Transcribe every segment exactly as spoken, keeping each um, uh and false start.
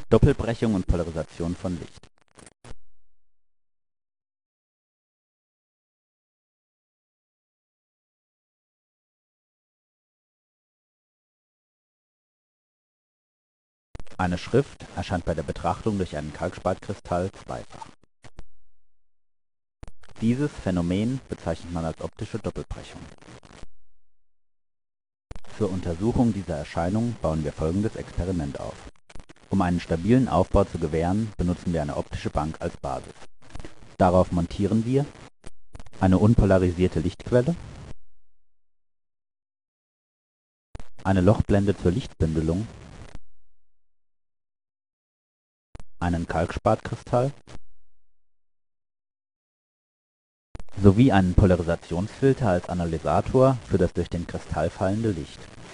Doppelbrechung und Polarisation von Licht. Eine Schrift erscheint bei der Betrachtung durch einen Kalkspat-Kristall zweifach. Dieses Phänomen bezeichnet man als optische Doppelbrechung. Zur Untersuchung dieser Erscheinung bauen wir folgendes Experiment auf. Um einen stabilen Aufbau zu gewähren, benutzen wir eine optische Bank als Basis. Darauf montieren wir eine unpolarisierte Lichtquelle, eine Lochblende zur Lichtbündelung, einen Kalkspat-Kristall sowie einen Polarisationsfilter als Analysator für das durch den Kristall fallende Licht.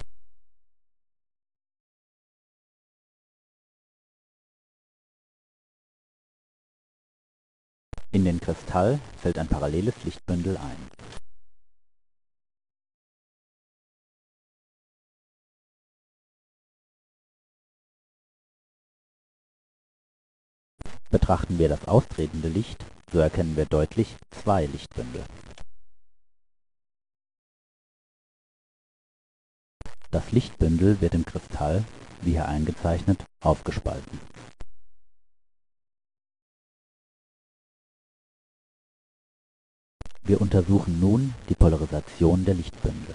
In den Kristall fällt ein paralleles Lichtbündel ein. Betrachten wir das austretende Licht, so erkennen wir deutlich zwei Lichtbündel. Das Lichtbündel wird im Kristall, wie hier eingezeichnet, aufgespalten. Wir untersuchen nun die Polarisation der Lichtbündel.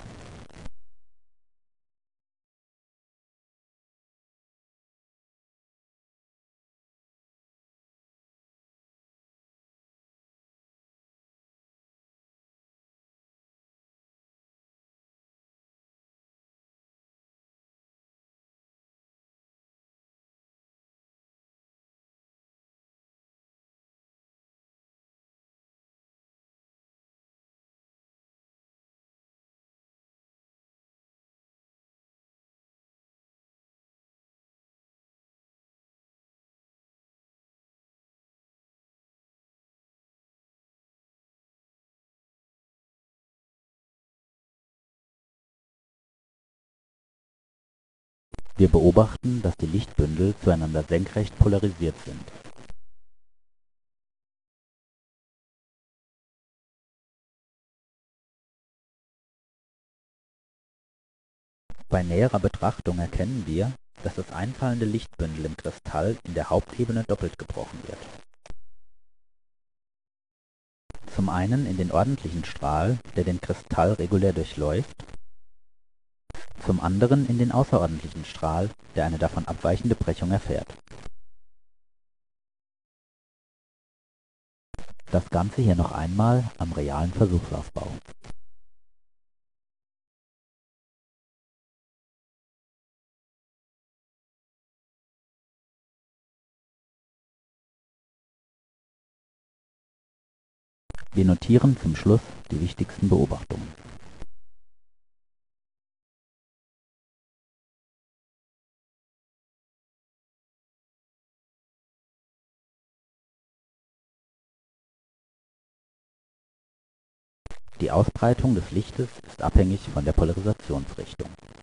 Wir beobachten, dass die Lichtbündel zueinander senkrecht polarisiert sind. Bei näherer Betrachtung erkennen wir, dass das einfallende Lichtbündel im Kristall in der Hauptebene doppelt gebrochen wird. Zum einen in den ordentlichen Strahl, der den Kristall regulär durchläuft, zum anderen in den außerordentlichen Strahl, der eine davon abweichende Brechung erfährt. Das Ganze hier noch einmal am realen Versuchsaufbau. Wir notieren zum Schluss die wichtigsten Beobachtungen. Die Ausbreitung des Lichtes ist abhängig von der Polarisationsrichtung.